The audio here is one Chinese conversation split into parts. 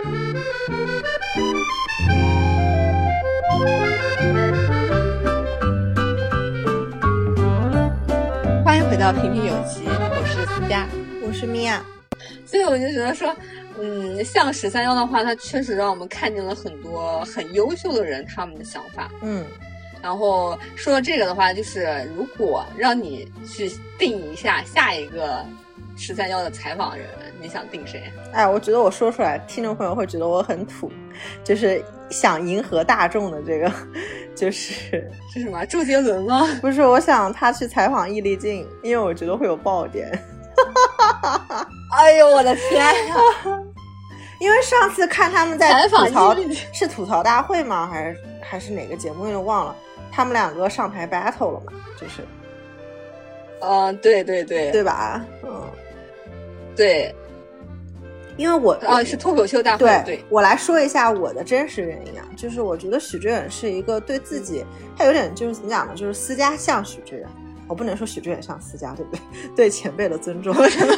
欢迎回到平平有奇，我是思佳， 我是米娅。 所以我就觉得说，像13妖的话，它确实让我们看见了很多很优秀的人他们的想法。然后说到这个的话，就是如果让你去定一下下一个13妖的采访人，你想定谁？ 哎，我觉得我说出来，听众朋友会觉得我很土，就是想迎合大众的这个，是什么？周杰伦吗？ 不是，我想他去采访易立竞，因为我觉得会有爆点。 哎呦我的天呀！ 因为上次看他们在吐槽， 是吐槽大会吗？还是哪个节目？有点忘了。他们两个上台 battle 了嘛？就是， 对对对， 对吧？ 对。 因为我是脱口秀大会。对， 我来说一下我的真实原因啊，就是我觉得许知远是一个对自己，他有点就是怎么讲呢？就是思佳像许知远。我不能说许知远像思佳，对不对？对前辈的尊重。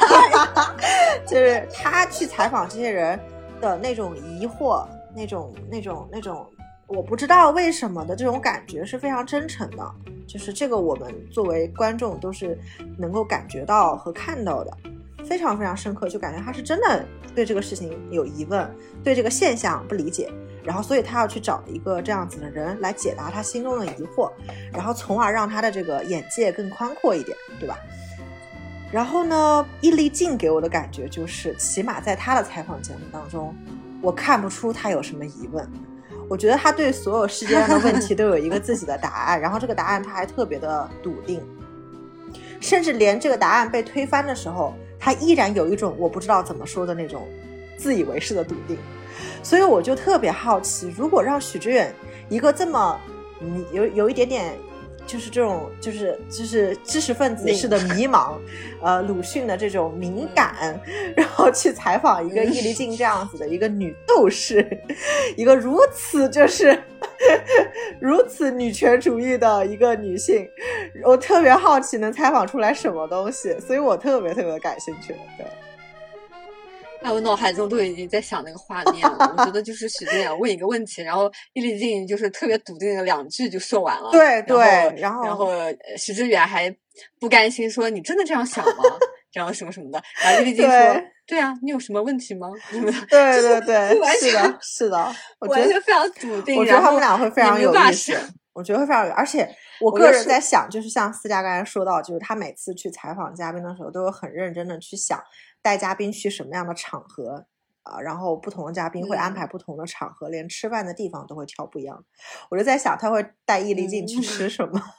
就是他去采访这些人的那种疑惑，那种我不知道为什么的这种感觉是非常真诚的，就是这个我们作为观众都是能够感觉到和看到的，非常非常深刻，就感觉他是真的对这个事情有疑问，对这个现象不理解，然后所以他要去找一个这样子的人来解答他心中的疑惑，然后从而让他的这个眼界更宽阔一点，对吧？然后呢，易立竞给我的感觉就是起码在他的采访节目当中，我看不出他有什么疑问，我觉得他对所有世界上的问题都有一个自己的答案，然后这个答案他还特别的笃定，甚至连这个答案被推翻的时候，他依然有一种我不知道怎么说的那种自以为是的笃定。所以我就特别好奇，如果让许知远一个这么有一点点就是这种就是知识分子式的迷茫，鲁迅的这种敏感，然后去采访一个易立竞这样子的一个女斗士，一个如此如此女权主义的一个女性，我特别好奇能采访出来什么东西，所以我特别特别感兴趣。对。 我脑海中都已经在想那个画面了。我觉得就是许知远问一个问题，然后易立竞就是特别笃定的2句就说完了。 对对，然后许知远还不甘心说你真的这样想吗？然后什么什么的，然后易立竞说对啊，你有什么问题吗？什么的。 对对对，是的，我觉得非常笃定。 我觉得他们俩会非常有意思。我觉得会非常有，而且我个人在想，就是像思佳刚才说到，就是他每次去采访嘉宾的时候，都有很认真的去想带嘉宾去什么样的场合然后不同的嘉宾会安排不同的场合，连吃饭的地方都会挑不一样。我就在想他会带易立竞去吃什么，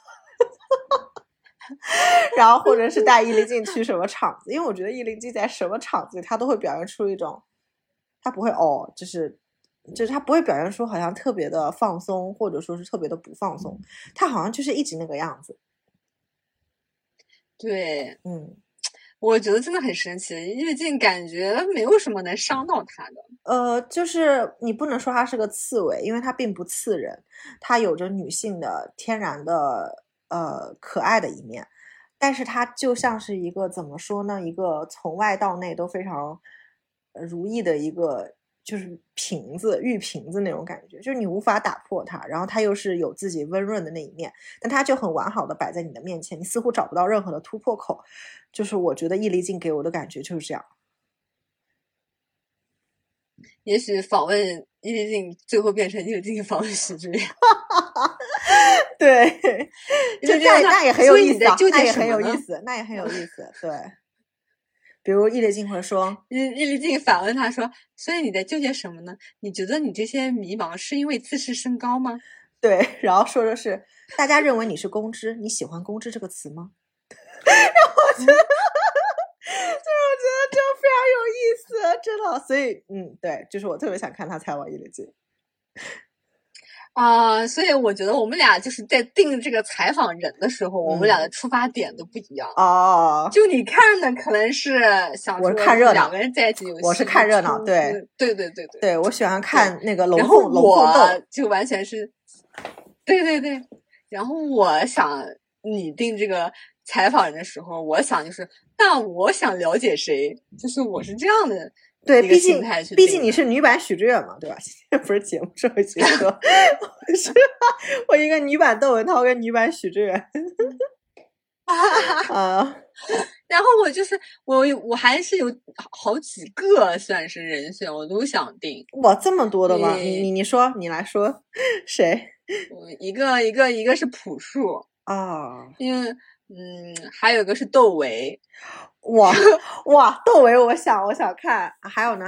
然后或者是带易立竞去什么场子，因为我觉得易立竞在什么场子他都会表现出一种，他不会就是他不会表现出好像特别的放松，或者说是特别的不放松，他好像就是一直那个样子。 对，我觉得真的很神奇，易立竞感觉没有什么能伤到他的。 就是你不能说他是个刺猬，因为他并不刺人，他有着女性的天然的可爱的一面，但是他就像是一个怎么说呢，一个从外到内都非常如意的一个就是玉瓶子那种感觉，就是你无法打破它，然后它又是有自己温润的那一面，但它就很完好的摆在你的面前，你似乎找不到任何的突破口，就是我觉得易立竞给我的感觉就是这样。 也许访问易立竞最后变成易立竞访问许知远。 对，那也很有意思， 那也很有意思，对。比如易立竞会说， 易立竞反问他说，所以你在纠结什么呢？你觉得你这些迷茫是因为自视甚高吗？ 对，然后说的是大家认为你是公知，你喜欢公知这个词吗？然后我觉得就非常有意思，真的。所以对，就是我特别想看他采访易立竞。 所以我觉得我们俩就是在定这个采访人的时候，我们俩的出发点都不一样。就你看的可能是想说看热闹， 2个人在一起有戏， 我是看热闹，对， 对， 我喜欢看那个龙凤斗， 然后我就完全是，对，然后我想拟定这个采访人的时候，我想就是，那我想了解谁，就是我是这样的对，毕竟你是女版许知远嘛，对吧？今天不是节目上一节课，我一个女版窦文涛跟女版许知远。 然后我就是我还是有好几个算是人选，我都想定。 哇，这么多的吗？你说，你来说谁？ 一个是朴树啊， 因为还有一个是窦唯。 哇，窦唯，我想看，还有呢。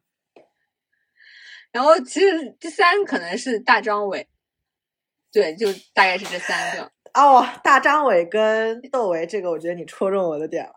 然后其实第3可能是大张伟，对，就大概是这3个。 哦，大张伟跟窦唯，这个我觉得你戳中我的点了。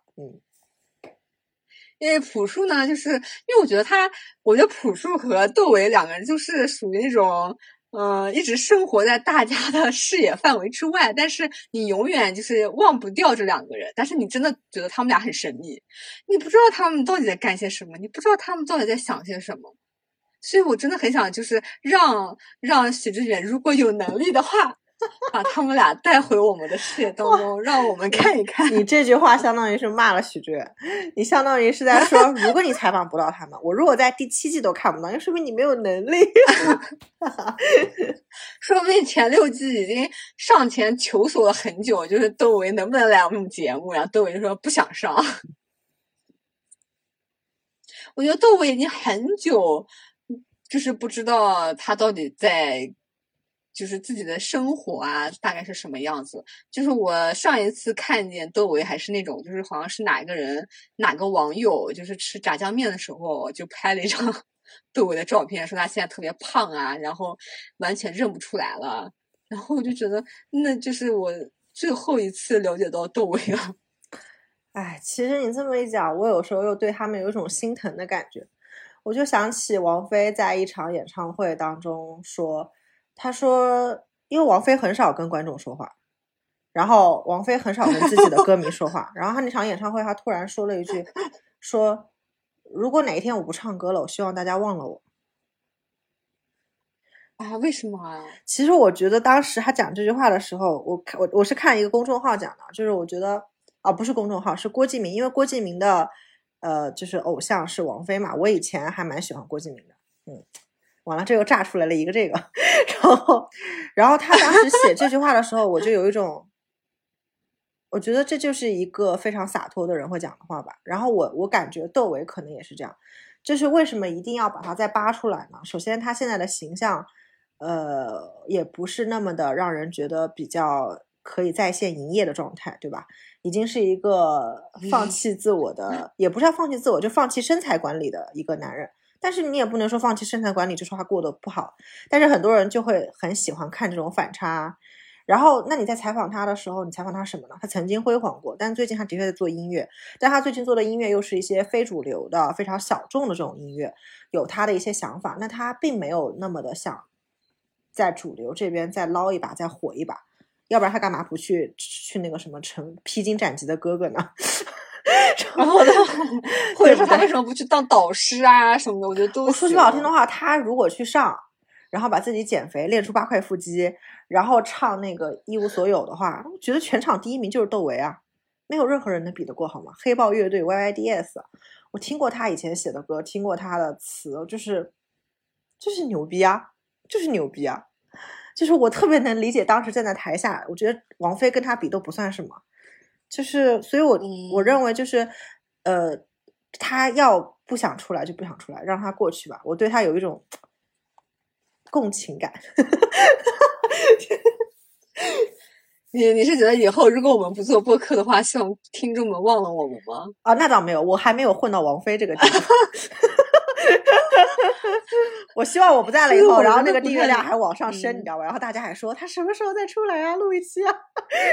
因为朴树呢，就是因为我觉得朴树和窦唯2个人就是属于那种一直生活在大家的视野范围之外，但是你永远就是忘不掉这2个人，但是你真的觉得他们俩很神秘，你不知道他们到底在干些什么，你不知道他们到底在想些什么，所以我真的很想就是让许知远如果有能力的话把他们俩带回我们的视野当中，让我们看一看。 你这句话相当于是骂了许知远，你相当于是在说，如果你采访不到他们，我如果在第7季都看不到，就说明你没有能力。 说明前6季已经上前求索了很久，就是窦唯能不能来我们节目，然后窦唯就说不想上。我觉得窦唯已经很久就是不知道他到底在就是自己的生活啊大概是什么样子。就是我上一次看见窦唯还是那种就是好像是哪个网友就是吃炸酱面的时候就拍了一张窦唯的照片，说他现在特别胖啊，然后完全认不出来了，然后我就觉得那就是我最后一次了解到窦唯了。 哎，其实你这么一讲，我有时候又对他们有一种心疼的感觉。我就想起王菲在一场演唱会当中说，她说因为王菲很少跟观众说话，然后王菲很少跟自己的歌迷说话，然后她那场演唱会她突然说了一句，说如果哪一天我不唱歌了，我希望大家忘了我。 啊，为什么啊？ 其实我觉得当时他讲这句话的时候，我是看一个公众号讲的，就是我觉得不是公众号，是郭敬明，因为郭敬明的就是偶像是王菲嘛，我以前还蛮喜欢郭敬明的。完了，这又炸出来了一个这个，然后他当时写这句话的时候，我就有一种，我觉得这就是一个非常洒脱的人会讲的话吧。然后我感觉窦唯可能也是这样，就是为什么一定要把他再扒出来呢？首先他现在的形象也不是那么的让人觉得比较可以在线营业的状态，对吧？已经是一个放弃自我的，也不是要放弃自我，就放弃身材管理的一个男人。但是你也不能说放弃身材管理就说他过得不好，但是很多人就会很喜欢看这种反差。然后那你在采访他的时候，你采访他什么呢？他曾经辉煌过，但最近他的确在做音乐，但他最近做的音乐又是一些非主流的非常小众的这种音乐，有他的一些想法，那他并没有那么的想在主流这边再捞一把再火一把，要不然他干嘛不去那个什么成披荆斩棘的哥哥呢？ 然后呢，或者说他为什么不去当导师啊什么的？我觉得都。 我说句不好听的话，他如果去上，然后把自己减肥练出8块腹肌，然后唱那个一无所有的话，我觉得全场第1名就是窦唯啊，没有任何人能比得过，好吗？黑豹乐队 YYDS， 我听过他以前写的歌，听过他的词，就是牛逼啊，就是牛逼啊。就是我特别能理解当时站在台下，我觉得王菲跟他比都不算什么，就是所以我认为就是他要不想出来就不想出来，让他过去吧，我对他有一种共情感。 你是觉得以后如果我们不做播客的话，希望听众们忘了我们吗？ 啊，那倒没有，我还没有混到王菲这个地方。我希望我不在了以后，然后那个订阅量还往上升，你知道吧？然后大家还说他什么时候再出来啊，录一期啊。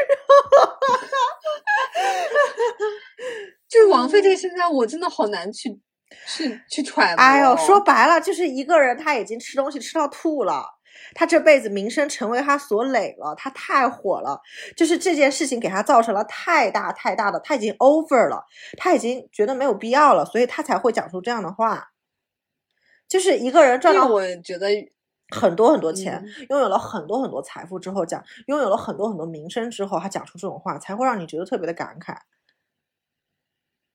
就是王菲这个现在我真的好难去揣摩。 哎呦，说白了就是一个人他已经吃东西吃到吐了，他这辈子名声成为他所累了，他太火了，就是这件事情给他造成了太大的，他已经 over 了，他已经觉得没有必要了，所以他才会讲出这样的话。就是一个人赚到我觉得很多钱，拥有了很多财富之后讲，拥有了很多名声之后，他讲出这种话，才会让你觉得特别的感慨。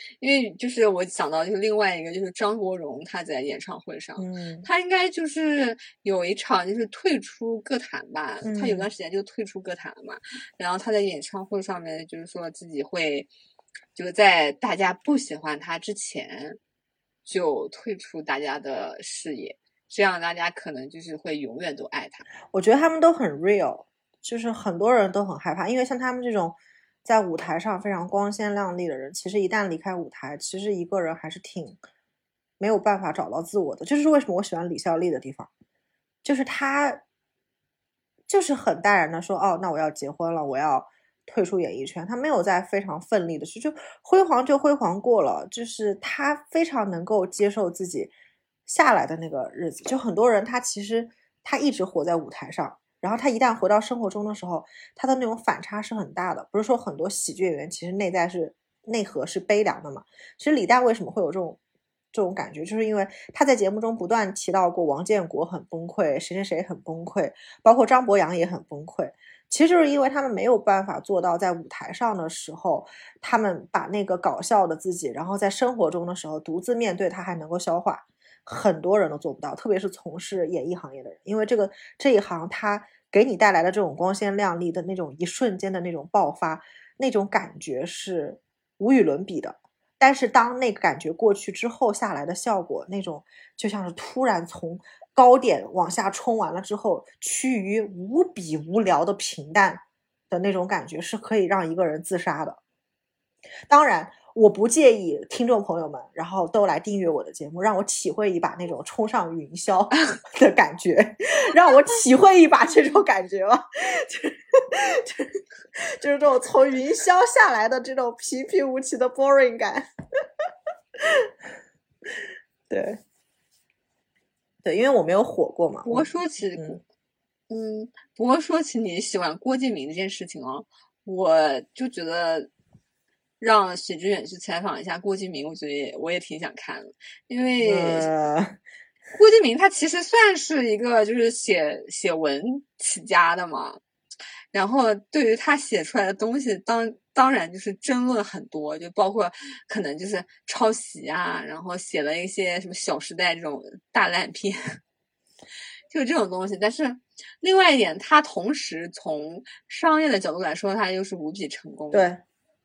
因为就是我想到就是另外一个就是张国荣他在演唱会上，他应该就是有一场就是退出歌坛吧，他有段时间就退出歌坛了嘛，然后他在演唱会上面就是说自己会就是在大家不喜欢他之前就退出大家的视野，这样大家可能就是会永远都爱他。 我觉得他们都很 real， 就是很多人都很害怕，因为像他们这种在舞台上非常光鲜亮丽的人，其实一旦离开舞台，其实一个人还是挺没有办法找到自我的。就是为什么我喜欢李孝利的地方，就是他就是很淡然的说，哦，那我要结婚了，我要退出演艺圈，他没有在非常奋力的去，就辉煌就辉煌过了，就是他非常能够接受自己下来的那个日子。就很多人他其实他一直活在舞台上，然后他一旦回到生活中的时候，他的那种反差是很大的。不是说很多喜剧演员其实内核是悲凉的嘛？其实李诞为什么会有这种感觉，就是因为他在节目中不断提到过王建国很崩溃，谁谁谁很崩溃，包括张博洋也很崩溃。其实就是因为他们没有办法做到在舞台上的时候，他们把那个搞笑的自己，然后在生活中的时候独自面对，他还能够消化。很多人都做不到，特别是从事演艺行业的人，因为这一行他给你带来的这种光鲜亮丽的那种一瞬间的那种爆发，那种感觉是无与伦比的。但是当那个感觉过去之后下来的效果，那种就像是突然从高点往下冲完了之后，趋于无比无聊的平淡的那种感觉，是可以让一个人自杀的。当然我不介意听众朋友们然后都来订阅我的节目，让我体会一把那种冲上云霄的感觉，让我体会一把这种感觉吧，就是这种从云霄下来的这种平平无奇的 boring 感。对对，因为我没有火过嘛。 不过说起你喜欢郭敬明这件事情哦，我就觉得让许知远去采访一下郭敬明，我觉得我也挺想看的，因为郭敬明他其实算是一个就是写文起家的嘛，然后对于他写出来的东西当然就是争论很多，就包括可能就是抄袭啊，然后写了一些什么《小时代》这种大烂片，就这种东西。但是另外一点，他同时从商业的角度来说，他又是无比成功的。 对。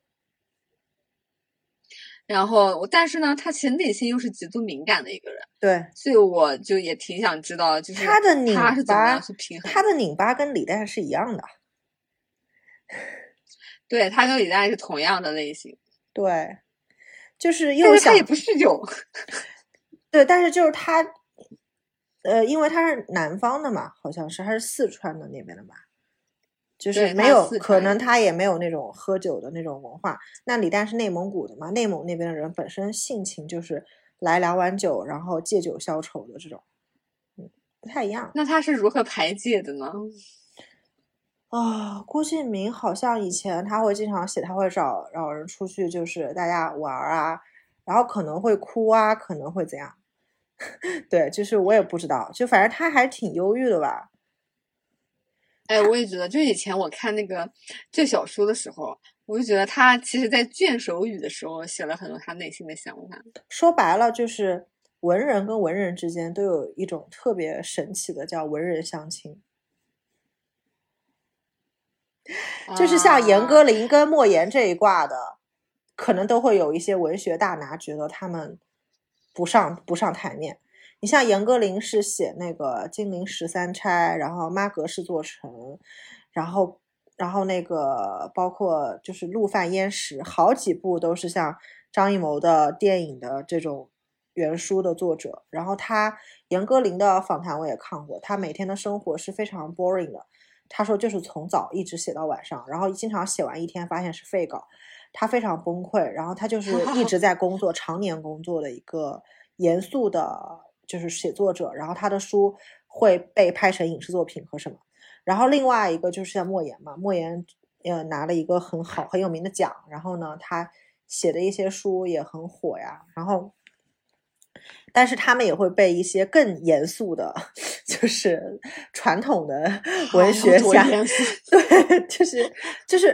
然后，但是呢，他其实内心又是极度敏感的一个人， 对， 所以我就也挺想知道，就是他的拧巴是怎么样去平衡。 他的拧巴跟李诞是一样的， 对，他跟李诞是同样的类型。 对，就是又想， 但是他也不酗酒。 对，但是就是他，因为他是南方的嘛，好像是还是四川的那边的吧。就是没有，可能他也没有那种喝酒的那种文化。那李诞是内蒙古的嘛，内蒙那边的人本身性情就是来2碗酒，然后借酒消愁的这种，不太一样。 那他是如何排解的呢？ 郭敬明好像以前他会经常写，他会找人出去，就是大家玩啊，然后可能会哭啊，可能会怎样。对，就是我也不知道，就反正他还挺忧郁的吧。 哎，我也觉得，就以前我看那个这小说的时候，我就觉得他其实在卷首语的时候写了很多他内心的想法。 说白了，就是文人跟文人之间都有一种特别神奇的叫文人相亲，就是像严歌苓跟莫言这一挂的，可能都会有一些文学大拿觉得他们不上台面。你像严歌苓是写那个《金陵十三钗》，然后《妈阁是座城》，然后那个包括就是《陆犯焉识》，好几部都是像张艺谋的电影的这种原书的作者。然后严歌苓的访谈我也看过，他每天的生活是非常 boring 的，他说就是从早一直写到晚上，然后经常写完一天发现是废稿，他非常崩溃，然后他就是一直在工作常年工作的一个严肃的就是写作者，然后他的书会被拍成影视作品和什么。然后另外一个就是像莫言嘛，莫言拿了一个很有名的奖，然后呢他写的一些书也很火呀，然后但是他们也会被一些更严肃的就是传统的文学家对就是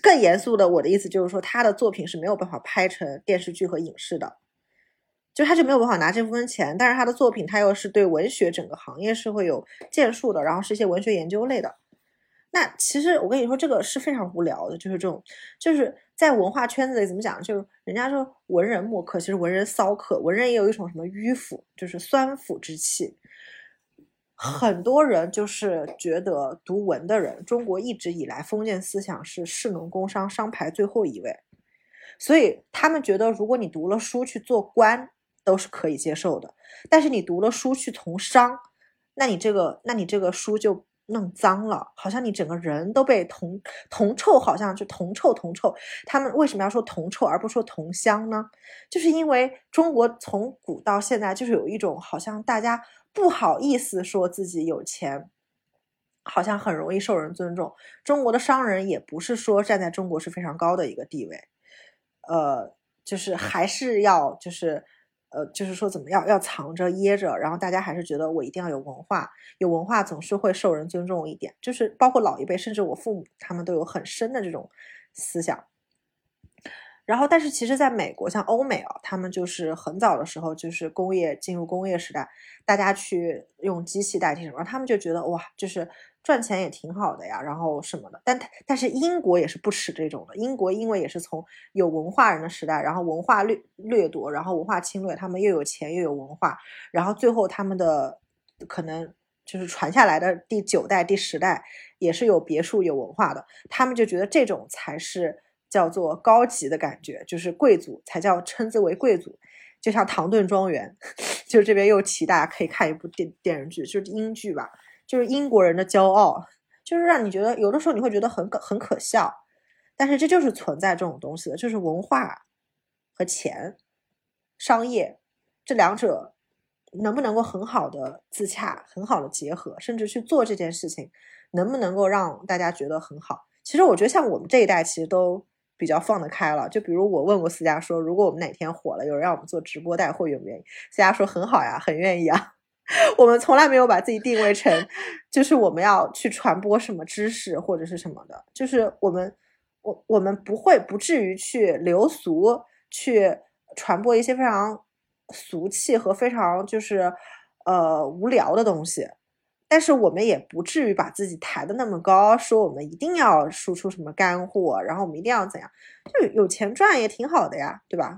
更严肃的，我的意思就是说，他的作品是没有办法拍成电视剧和影视的，就他就没有办法拿这部分钱，但是他的作品他又是对文学整个行业是会有建树的，然后是一些文学研究类的。那其实我跟你说，这个是非常无聊的，就是这种，就是在文化圈子里怎么讲，就是人家说文人墨客，其实文人骚客，文人也有一种什么迂腐，就是酸腐之气。很多人就是觉得读文的人，中国一直以来封建思想是士农工商，商排最后一位，所以他们觉得如果你读了书去做官都是可以接受的，但是你读了书去从商，那你这个书就弄脏了，好像你整个人都被铜臭，好像就铜臭。他们为什么要说铜臭而不说铜香呢？就是因为中国从古到现在就是有一种好像大家不好意思说自己有钱，好像很容易受人尊重。中国的商人也不是说站在中国是非常高的一个地位，就是还是要就是说怎么样要藏着掖着，然后大家还是觉得我一定要有文化，有文化总是会受人尊重一点，就是包括老一辈，甚至我父母他们都有很深的这种思想。然后但是其实在美国像欧美啊，他们就是很早的时候就是进入工业时代，大家去用机器代替什么，他们就觉得哇，就是赚钱也挺好的呀，然后什么的。但是英国也是不耻这种的，英国因为也是从有文化人的时代，然后文化掠夺，然后文化侵略，他们又有钱又有文化，然后最后他们的可能就是传下来的第9代第10代也是有别墅有文化的，他们就觉得这种才是叫做高级的感觉，就是贵族才叫称之为贵族。就像唐顿庄园，就是这边又提大家可以看一部电视剧，就是英剧吧，就是英国人的骄傲，就是让你觉得有的时候你会觉得很可笑，但是这就是存在这种东西的，就是文化和钱商业这两者能不能够很好的自洽，很好的结合，甚至去做这件事情能不能够让大家觉得很好。其实我觉得像我们这一代其实都比较放得开了，就比如我问过思佳说，如果我们哪天火了，有人让我们做直播带货，愿不愿意？思佳说很好呀，很愿意啊。我们从来没有把自己定位成就是我们要去传播什么知识或者是什么的，就是我们不至于去流俗，去传播一些非常俗气和非常就是无聊的东西，但是我们也不至于把自己抬得那么高，说我们一定要输出什么干货，然后我们一定要怎样，就有钱赚也挺好的呀，对吧？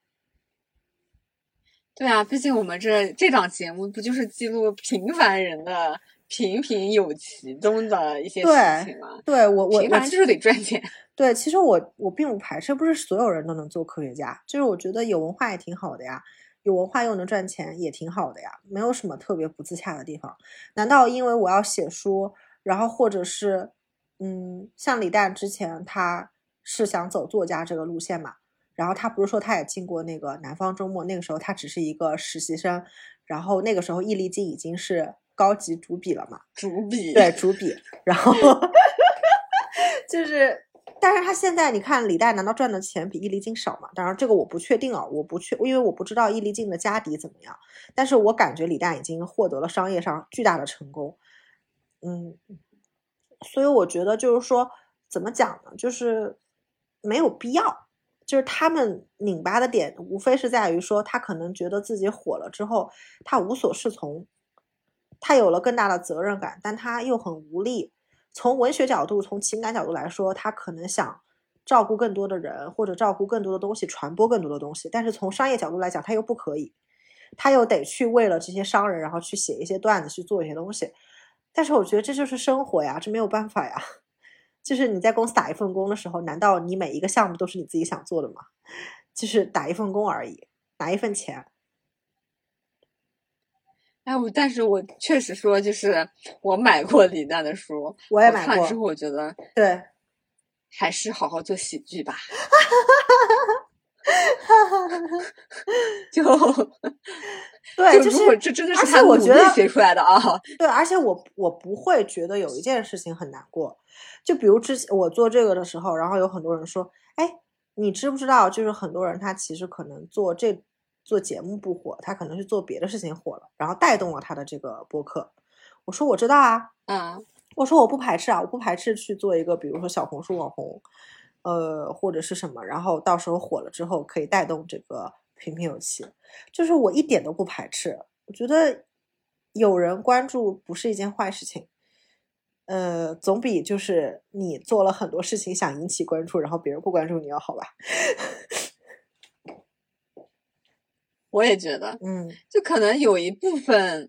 对啊，毕竟我们这档节目不就是记录平凡人的平平有其中的一些事情吗？ 对，我平凡就是得赚钱。 对，其实我并不排斥，不是所有人都能做科学家，就是我觉得有文化也挺好的呀，有文化又能赚钱也挺好的呀，没有什么特别不自洽的地方。难道因为我要写书，然后或者是像李诞之前他是想走作家这个路线嘛，然后他不是说他也进过那个南方周末，那个时候他只是一个实习生，然后那个时候易立竞已经是高级主笔了嘛，对，主笔，然后就是但是他现在你看李诞难道赚的钱比易立竞少吗？当然这个我不确定啊，因为我不知道易立竞的家底怎么样，但是我感觉李诞已经获得了商业上巨大的成功。所以我觉得就是说怎么讲呢，就是没有必要，就是他们拧巴的点无非是在于说他可能觉得自己火了之后他无所适从，他有了更大的责任感，但他又很无力。从文学角度从情感角度来说，他可能想照顾更多的人或者照顾更多的东西，传播更多的东西，但是从商业角度来讲他又不可以，他又得去为了这些商人然后去写一些段子去做一些东西。但是我觉得这就是生活呀，这没有办法呀。就是你在公司打一份工的时候，难道你每一个项目都是你自己想做的吗？就是打一份工而已，拿一份钱。 但是我确实说，就是我买过李诞的书， 我也买过， 看之后我觉得对， 还是好好做喜剧吧。就对， 如果这真的是他努力写出来的啊。 对，而且我不会觉得有一件事情很难过。就比如之前我做这个的时候，然后有很多人说，哎，你知不知道就是很多人他其实可能做节目不火，他可能是做别的事情火了，然后带动了他的这个播客。我说我知道啊，我说我不排斥啊，我不排斥去做一个比如说小红书网红， 或者是什么，然后到时候火了之后可以带动这个屏屏有奇，就是我一点都不排斥，我觉得有人关注不是一件坏事情，总比就是你做了很多事情想引起关注，然后别人不关注你要好吧。 我也觉得，就可能有一部分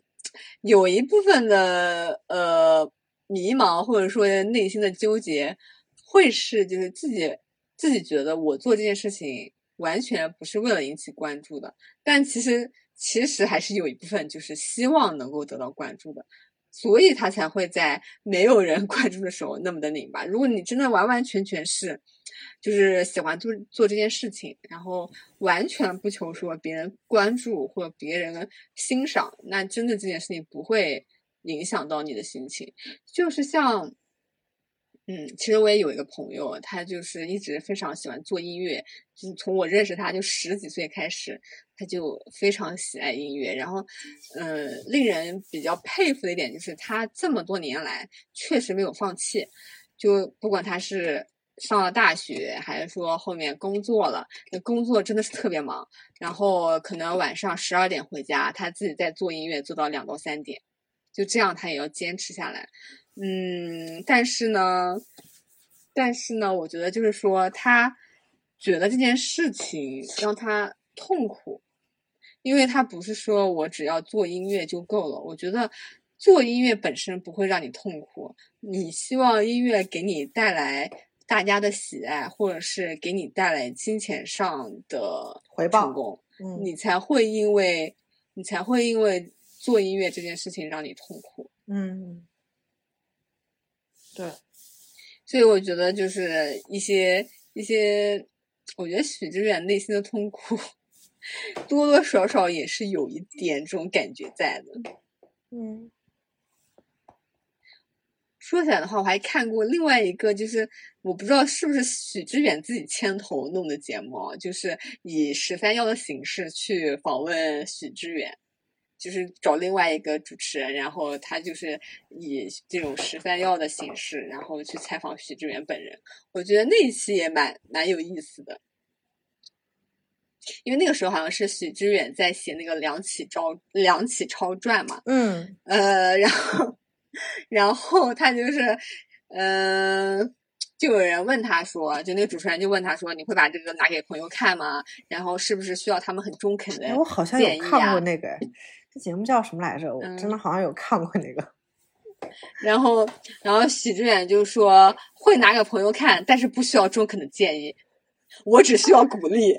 的迷茫，或者说内心的纠结，会是就是自己觉得我做这件事情完全不是为了引起关注的，但其实还是有一部分就是希望能够得到关注的，所以他才会在没有人关注的时候那么的拧巴。如果你真的完完全全是就是喜欢做这件事情，然后完全不求说别人关注或者别人欣赏，那真的这件事情不会影响到你的心情。就是像其实我也有一个朋友，他就是一直非常喜欢做音乐，就是从我认识他就10几岁开始，他就非常喜爱音乐。然后令人比较佩服的一点就是他这么多年来确实没有放弃，就不管他是上了大学还是说后面工作了，工作真的是特别忙，然后可能晚上12点回家，他自己在做音乐做到2到3点，就这样他也要坚持下来。但是呢，我觉得就是说，他觉得这件事情让他痛苦，因为他不是说我只要做音乐就够了。我觉得做音乐本身不会让你痛苦，你希望音乐给你带来大家的喜爱，或者是给你带来金钱上的回报成功，你才会因为做音乐这件事情让你痛苦。 对， 所以我觉得就是一些，我觉得许知远内心的痛苦，多多少少也是有一点这种感觉在的。说起来的话，我还看过另外一个，就是我不知道是不是许知远自己牵头弄的节目，就是以13邀的形式去访问许知远。就是找另外一个主持人，然后他就是以这种13邀的形式，然后去采访许知远本人。我觉得那一期也蛮有意思的，因为那个时候好像是许知远在写那个梁启超传嘛，然后他就是就有人问他说，就那个主持人就问他说，你会把这个拿给朋友看吗？然后是不是需要他们很中肯的建议啊？ 我好像有看过那个，这节目叫什么来着？我真的好像有看过那个。 然后许知远就说会拿给朋友看，但是不需要中肯的建议，我只需要鼓励。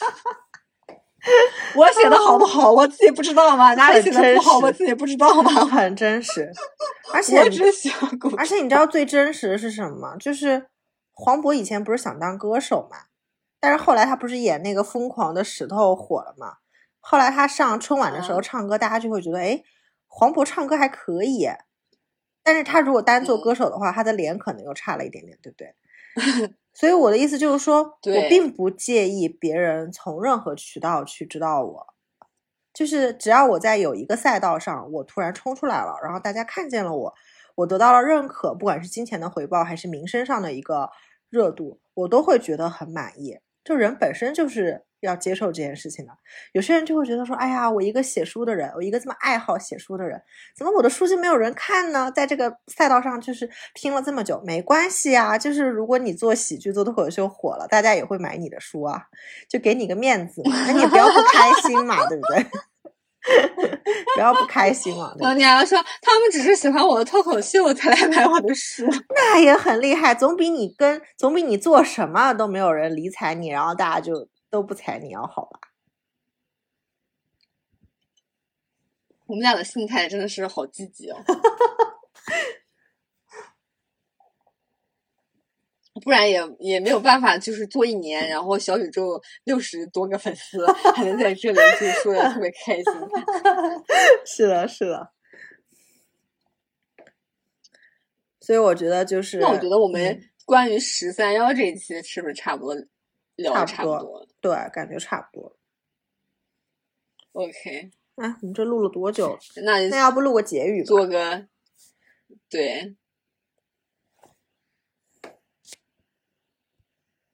我写的好不好，我自己不知道吗？哪里写的不好，我自己不知道吗？ 很真实，而且我只需要鼓励。 而且你知道最真实的是什么？就是黄渤以前不是想当歌手嘛，但是后来他不是演那个《疯狂的石头》火了嘛？后来他上春晚的时候唱歌，大家就会觉得，哎，黄渤唱歌还可以。但是他如果单做歌手的话，他的脸可能又差了一点点，对不对？所以我的意思就是说，我并不介意别人从任何渠道去知道我，就是只要我在有一个赛道上，我突然冲出来了，然后大家看见了我得到了认可，不管是金钱的回报还是名声上的一个热度，我都会觉得很满意。就人本身就是要接受这件事情的。有些人就会觉得说，哎呀，我一个写书的人，我一个这么爱好写书的人，怎么我的书就没有人看呢？在这个赛道上就是拼了这么久，没关系啊，就是如果你做喜剧做脱口秀火了，大家也会买你的书啊，就给你个面子嘛，那你不要不开心嘛，对不对？不要不开心嘛。 然后你还说他们只是喜欢我的脱口秀才来买我的书， 那也很厉害，总比你做什么都没有人理睬你，然后大家就都不睬你要好吧。 我们俩的心态真的是好积极哦。不然也没有办法，就是做1年，然后小宇宙60多个粉丝，还能在这里就说的特别开心。 是的，是的。所以我觉得就是， 那我觉得我们关于13邀这一期是不是差不多聊的差不多？ 对，感觉差不多。 OK， 我们这录了多久？ 那要不录个结语吧？ 做个对。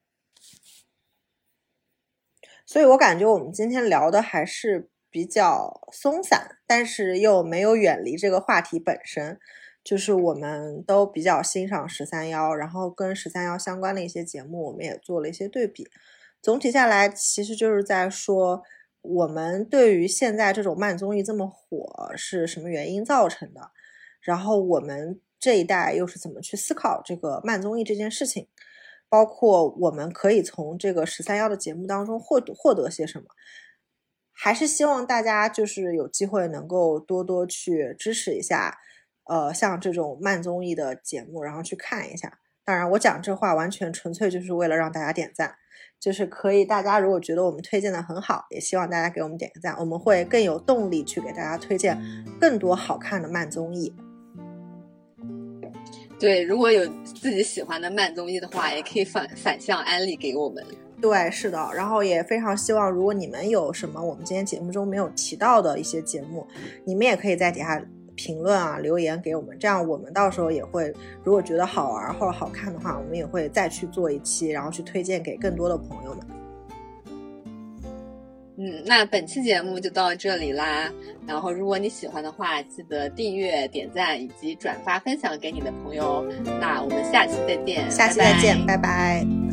所以我感觉我们今天聊的还是比较松散，但是又没有远离这个话题本身，就是我们都比较欣赏13-1，然后跟13-1相关的一些节目我们也做了一些对比。总体下来其实就是在说我们对于现在这种慢综艺这么火是什么原因造成的，然后我们这一代又是怎么去思考这个慢综艺这件事情，包括我们可以从这个13-1的节目当中获得些什么。还是希望大家就是有机会能够多多去支持一下像这种慢综艺的节目，然后去看一下。当然我讲这话完全纯粹就是为了让大家点赞，就是可以大家如果觉得我们推荐的很好，也希望大家给我们点个赞，我们会更有动力去给大家推荐更多好看的慢综艺。 对，如果有自己喜欢的慢综艺的话，也可以反向安利给我们。 对，是的，然后也非常希望如果你们有什么我们今天节目中没有提到的一些节目，你们也可以在底下评论啊留言给我们，这样我们到时候也会如果觉得好玩或者好看的话，我们也会再去做一期，然后去推荐给更多的朋友们。 那本期节目就到这里啦，然后如果你喜欢的话，记得订阅、点赞以及转发分享给你的朋友。那我们下期再见， 下期再见，拜拜。